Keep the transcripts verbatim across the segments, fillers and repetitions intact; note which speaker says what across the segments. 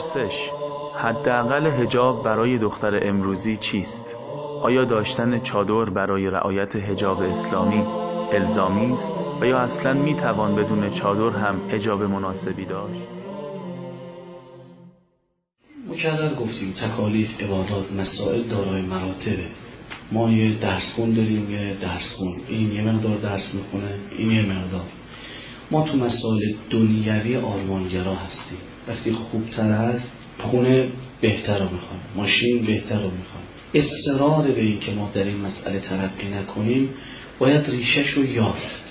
Speaker 1: پرسش: حداقل حجاب برای دختر امروزی چیست؟ آیا داشتن چادر برای رعایت حجاب اسلامی الزامی است و یا اصلاً می توان بدون چادر هم حجاب مناسبی داشت؟
Speaker 2: مکرر گفتیم تکالیف، عبادات، مسائل دارای مراتبه. ما یه درسخون داریم، یه درسخون، این یه مقدار درس میخونه، این یه مقدار. ما تو مسائل دنیوی آرمانگرا هستیم. وقتی خوبتر هست خونه بهتر رو میخوام، ماشین بهتر رو میخوام. اصرار به این که ما در این مسئله ترقی نکنیم باید ریشش رو یافت.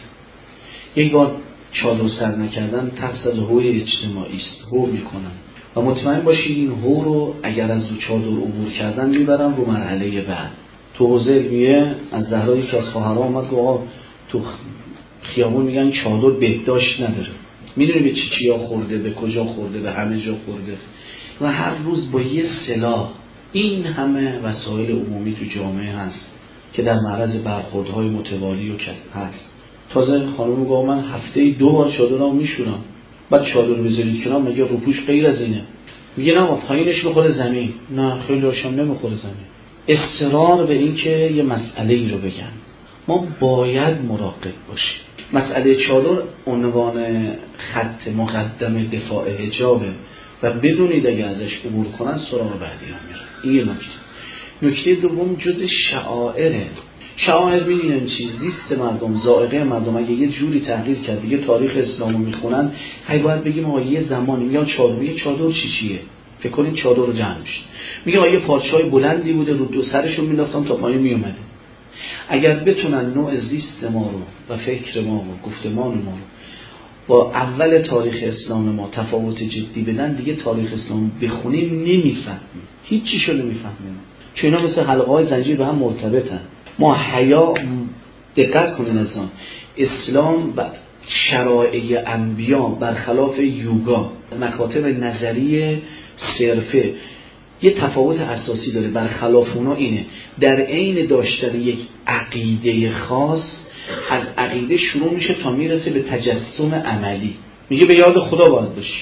Speaker 2: یک بار چادر سر نکردن ترس از هوی اجتماعی است، هو میکنن و مطمئن باشید این هو رو اگر از رو چادر عبور کردن میبرن رو مرحله بعد. تو حوزه علمیه از زهرایی که از خواهرها آمد گفت تو خیابون میگن چادر بهداشت نداره. میدونی به چی چیا خورده، به کجا خورده، به همه جا خورده و هر روز با یه سلاح این همه وسایل عمومی تو جامعه هست که در معرض برخوردهای متوالی و هست. تازه خانم گفت من هفته دو بار چادرام میشورم. بعد چادر بذارید کنار مگه روپوش غیر از اینه؟ میگه نه پایینش بخوره زمین. نه خیلی هاشم نمیخوره زمین. اصرار به این که یه مسئله ای رو بگن. ما باید مراقب باشیم. مسئله چادر عنوان خط مقدم دفاع حجابه و بدونید اگه ازش عبور کنن سراغ بعدی ها میرن. این یه نکته. نکته دوم جز شعائره. شعائر ببینید چیز زیست مردم، ذائقه مردم اگه یه جوری تغییر کرد دیگه تاریخ اسلامو میخونن، هی باید بگیم آقا یه زمانی میگن چادر، یه چادر چی چیه؟ فکر کنید چادر رو جمع میشه. میگه آقا یه پادشاه بلندی بوده رو دو سرشون مینداختن تا پایین میومده. اگر بتونن نوع زیست ما رو و فکر ما و گفتمان ما رو با اول تاریخ اسلام ما تفاوت جدی بدن، دیگه تاریخ اسلام بخونیم نمیفهمیم، هیچ چیشو نمیفهمیم، چون اینا مثل حلقه های زنجیر به هم مرتبطن. ما حیا، دقت کنین اسلام اسلام و شرایع انبیا برخلاف یوگا مکاتب نظری صرفه یه تفاوت اساسی داره. برخلاف اونا اینه در عین داشتن یک عقیده خاص از عقیده شروع میشه تا میرسه به تجسم عملی. میگه به یاد خدا باید باشی.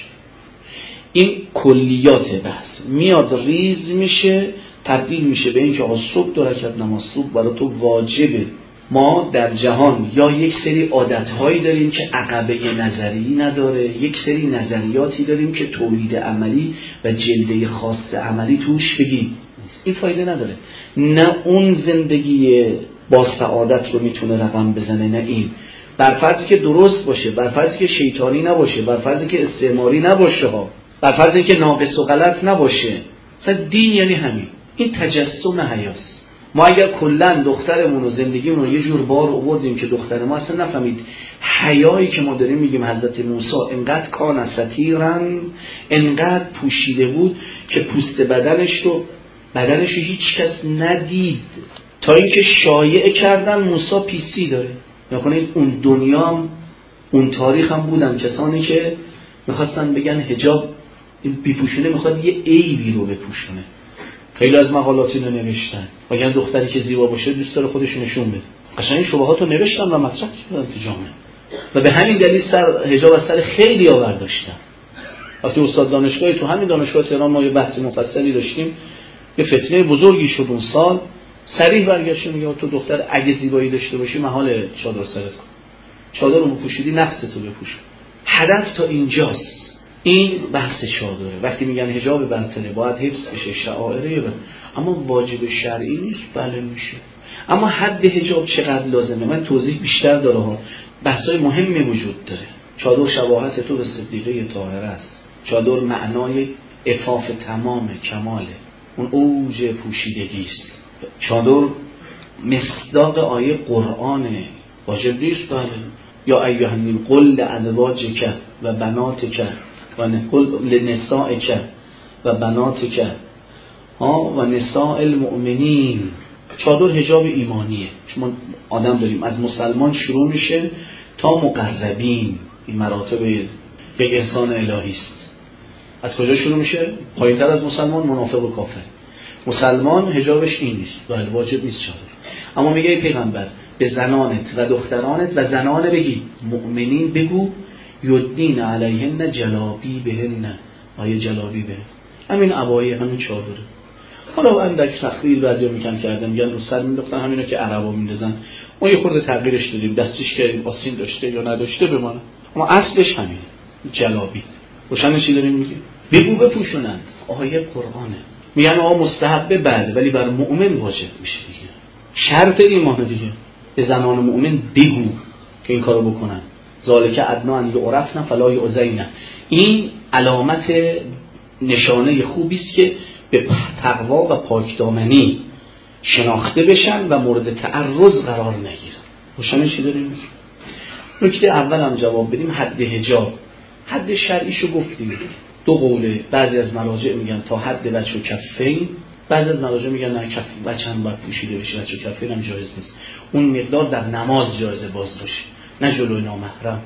Speaker 2: این کلیات بحث میاد ریز میشه تبدیل میشه به این که آقا صبح دو رکعت نماز صبح برای تو واجبه. ما در جهان یا یک سری عادتهایی داریم که عقبه نظری نداره، یک سری نظریاتی داریم که تولید عملی و جلده خاص عملی توش بگیم این فایده نداره. نه اون زندگی با سعادت رو میتونه رقم بزنه، نه این. برفرضی که درست باشه، برفرضی که شیطانی نباشه، برفرضی که استعماری نباشه ها، برفرضی که ناقص و غلط نباشه. مثلا دین یعنی همین، این تجسم حیاست. ما اگر کلن دخترمون و زندگیمون رو یه جور بار آوردیم که دختر ما اصلا نفهمید حیایی که ما داریم میگیم حضرت موسی انقدر کان ستیرن، انقدر پوشیده بود که پوست بدنش رو بدنش رو هیچ کس ندید، تا اینکه شایعه کردن موسی پیسی داره. نکنید اون دنیا اون تاریخ هم بودن کسانی که میخواستن بگن حجاب بیپوشونه میخواد یه عیبی رو بپوشونه. خیلی از مقالاتی رو نوشتن بگن دختری که زیبا باشه دوست داره خودش نشون بده. قشنگ شبهات رو نوشتن و مطرح کردن تو جامعه و به همین دلیل سر حجاب از سر خیلی ها برداشتن. وقتی استاد دانشگاهی تو همین دانشگاه تهران ما یه بحث مفصلی داشتیم، یه فتنه بزرگی شد اون سال، صریح برگشت میگه تو دختر اگه زیبایی داشته باشی محال چادر سرت کن، چادر رو بپوشیدی نقص تو بپوش. هدف تا اینجاست. این بحث چادره. وقتی میگن حجاب برتره باید حفظ بشه، شعائره، اما واجب شرعی نیست. بله میشه، اما حد حجاب چقدر لازمه؟ من توضیح بیشتر داره ها، بحثای مهمی وجود داره. چادر شباهت تو به صدیقه طاهره است. چادر معنای عفاف تمام کماله، اون اوج پوشیدگی است. چادر مصداق آیه قرآنه، واجب نیست. بله یا ایها النبی قل لازواجک و بناتک و نقول لنسائک و بناتک ها و نساء المؤمنین. چادر حجاب ایمانیه. شما آدم داریم از مسلمان شروع میشه تا مقربین، این مراتب به احسان الهی است. از کجا شروع میشه؟ پایینتر از مسلمان منافق و کافر. مسلمان حجابش این نیست، بله واجب نیست چادر. اما میگه ای پیغمبر به زنانت و دخترانت و زنان بگی مؤمنین بگو یدنین علیهن جلابیبهن. آیه جلابیبه همین عبایی، همین چادره. حالا اندک تخلیل بعضیا میگن کردن، میگن رو سر مینداختن، همینا که عربا میندازن. ما یه خورده تغییرش دادیم، دستش کردیم آستین داشته یا نداشته بمونه، اما اصلش همین جلابی. روشن چی داریم میگه؟ بگو بپوشونند. آیه قرآنه. میگن آقا مستحبه بله، ولی بر مؤمن واجب میشه دیگه. شرط ایمان دیگه. به زنان مؤمن بگو که این کارو بکنن. ذالک ادنا ان یعرفن فلا یؤذین. این علامت نشانه خوبی است که به تقوا و پاکدامنی شناخته بشن و مورد تعرض قرار نگیرن. روشن چی داریم میگه؟ نکته اول هم جواب بدیم. حد حجاب، حد شرعیشو گفتیم. دو قوله، بعضی از مراجع میگن تا حد وجه و کفین، بعضی از مراجع میگن نه کف وجه هم باید پوشیده بشه، وجه و کفین هم جایز نیست. اون مقدار در نماز جایزه باز باشه، نه جلوی نامحرم.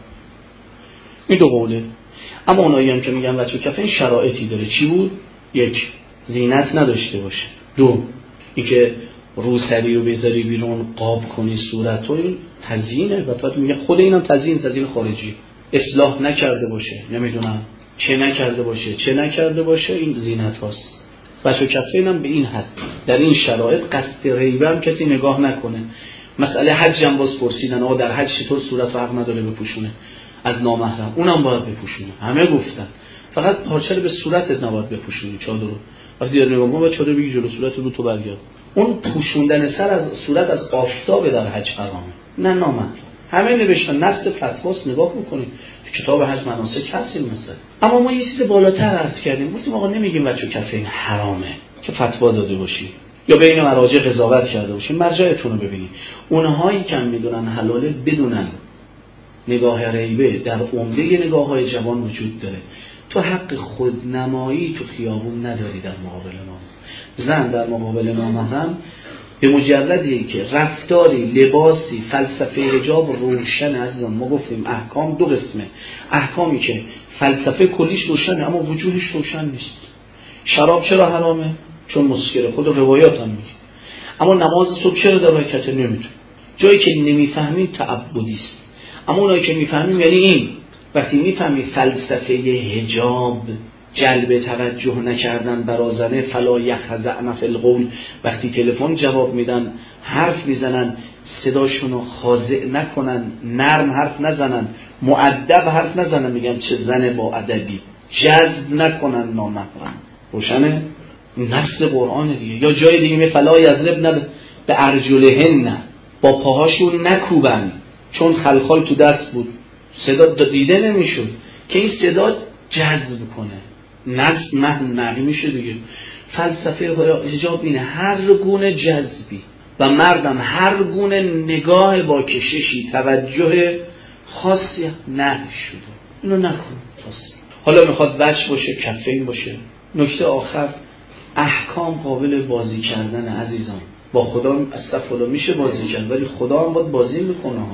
Speaker 2: این دو قوله. اما اونایی هم که میگن وجه و کفین شرایطی داره. چی بود؟ یک، زینت نداشته باشه. دو، اینکه روسری رو بذاری بیرون، قاب کنی صورت رو، این تزیینه. و تا میگه خود اینم تزیین، تزیین خارجی. اصلاح نکرده باشه، نمیدونم چه نکرده باشه چه نکرده باشه، این زینت هاست. بچه کفین هم به این حد. در این شرایط قصد ریبه هم کسی نگاه نکنه. مسئله حج هم باز پرسیدن آقا در حج چطور صورت رو حق نداره بپوشونه از نامحرم؟ اونم باید بپوشونه. همه گفتن فقط پارچه رو به صورتت نباید بپوشونی، چادر رو. وقتی در نگاه کنم چادر بگی جلو صورت رو تو برگرد. اون پوشوندن سر از صورت از آفتاب در حج حرامه، نه نامحرم. همه نوشتن نص فتواست، نگاه بکنید تو کتاب حج مناسک هستیم مثلا. اما ما یه چیز بالاتر عرض کردیم، گفتیم آقا نمیگیم وجه کفین حرامه که فتوا داده باشی یا بین مراجع قضاوت کرده باشی. مرجعتون رو ببینید. اونهایی که میدونن حلاله بدونن نگاه ریبه در عمده نگاه‌های جوان وجود داره. تو حق خودنمایی تو خیابون نداری در مقابل ما. زن در مقابل نامحرم به مجردی که رفتاری، لباسی، فلسفه حجاب روشن عزیزان. ما گفتیم احکام دو قسمه. احکامی که فلسفه کلیش روشنه اما وجوهش روشن نیست. شراب چرا حرامه؟ چون مسکره. خود روایات هم میگه. اما نماز صبح چرا در رکعت نمیتونه؟ جایی که نمیفهمین تعبدی است. اما اونایی که میفهمیم یعنی این. وقتی میفهمی فلسفه حجاب جلب توجه نکردن برازنه، فلا یخزعن فی القول، وقتی تلفن جواب میدن حرف میزنن صداشونو خاضع نکنن، نرم حرف نزنن، مؤدب حرف نزنن، میگن چه زن با ادبی، جذب نکنن نامحرم. روشنه؟ نص قرآن دیگه. یا جای دیگه می فلا یضربن به ارجلهن، با پاهاشون نکوبن، چون خلخال تو دست بود صدا دیده نمیشد که این صدا جذب کنه. نص مهن نقی میشه دیگه. فلسفه حجاب اینه هر گونه جذبی و مردم هر گونه نگاه با کششی توجه خاصی نه شده، اینو نکن. حالا میخواد وجه باشه، کفین باشه. نکته آخر، احکام قابل بازی کردن عزیزان. با خدا استغفرالله میشه بازی کرد، ولی خدا هم باید بازی میکنه ها.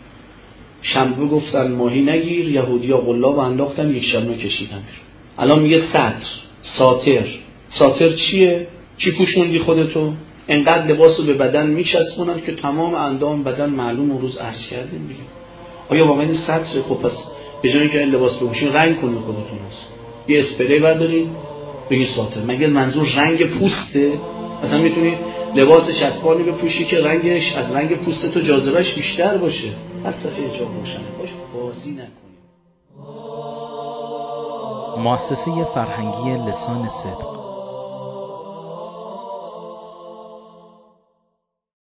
Speaker 2: شنبه گفتن ماهی نگیر، یهودیا قلاب انداختن، یک شنبه کشیدن بیرون. الان میگه سطر، ساتر. ساتر چیه؟ چی پوشوندی خودتو؟ انقدر لباسو به بدن میچسبونن که تمام اندام بدن معلوم اون روز عرض کردیم دیگه. آیا واقعا این سطر؟ خب پس به جای اینکه این لباس بپوشین رنگ کنید خودتون هست. یه اسپری بردارین بگی ساتر. مگه منظور رنگ پوسته؟ مثلا میتونی لباس چسبانی بپوشی که رنگش از رنگ پوست تو جاذبهش بیشتر باشه. فلسفه حجاب روشنه باش، بازی نکنیم.
Speaker 3: مؤسسه فرهنگی لسان صدق